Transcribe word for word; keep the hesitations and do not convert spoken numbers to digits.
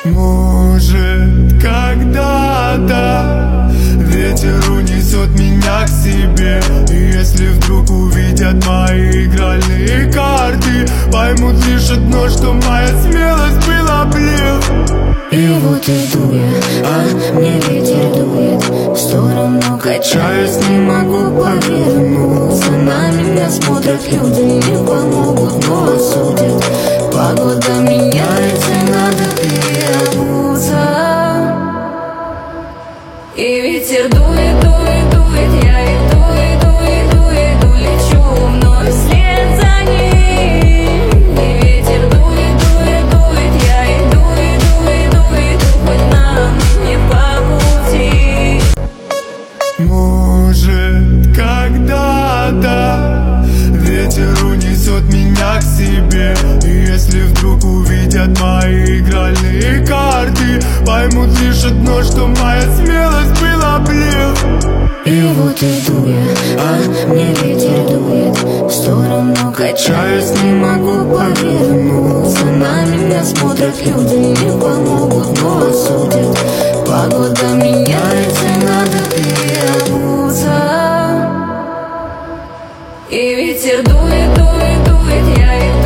Может, когда-то ветер унесет меня к себе. И если вдруг увидят мои игральные карты, поймут лишь одно, что моя смелость была блеф. И вот иду я, а мне ветер дует в сторону, качаюсь, не могу повернуться. На меня смотрят люди, не помогут, но осудят. Погода меняется, надо переобуться. И ветер дует, дует, дует, я иду, иду, иду, иду, лечу вновь вслед за ним. И ветер дует, дует, дует, я иду, иду, иду, иду, хоть нам не по пути. Может, когда-то ветер унесет меня к себе. И если вдруг увидят мои игральные карты, поймут лишь одно, что моя смелость была блеф. И вот иду я, а мне ветер дует в сторону, качаюсь, не могу повернуться. На меня смотрят люди, не помогут, но осудят. Погода меняется, надо переобуться. И ветер дует, дует, дует, я иду.